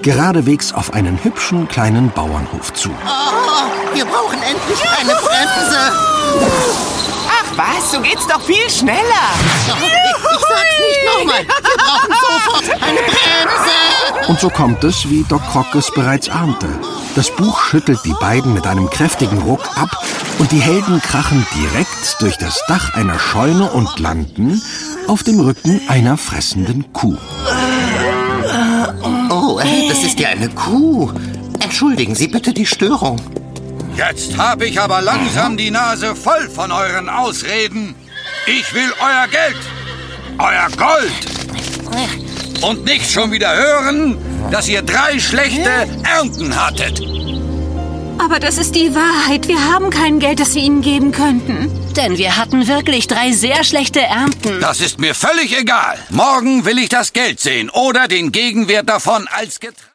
geradewegs auf einen hübschen kleinen Bauernhof zu. Oh, wir brauchen endlich eine Bremse. Ach was, so geht's doch viel schneller. Ich sag's nicht nochmal. Wir brauchen sofort eine Bremse. Und so kommt es, wie Doc Croc es bereits ahnte. Das Buch schüttelt die beiden mit einem kräftigen Ruck ab und die Helden krachen direkt durch das Dach einer Scheune und landen auf dem Rücken einer fressenden Kuh. Oh, das ist ja eine Kuh. Entschuldigen Sie bitte die Störung. Jetzt habe ich aber langsam die Nase voll von euren Ausreden. Ich will euer Geld, euer Gold. Und nicht schon wieder hören, dass ihr 3 schlechte Ernten hattet. Aber das ist die Wahrheit. Wir haben kein Geld, das wir Ihnen geben könnten. Denn wir hatten wirklich 3 sehr schlechte Ernten. Das ist mir völlig egal. Morgen will ich das Geld sehen oder den Gegenwert davon als Getränk.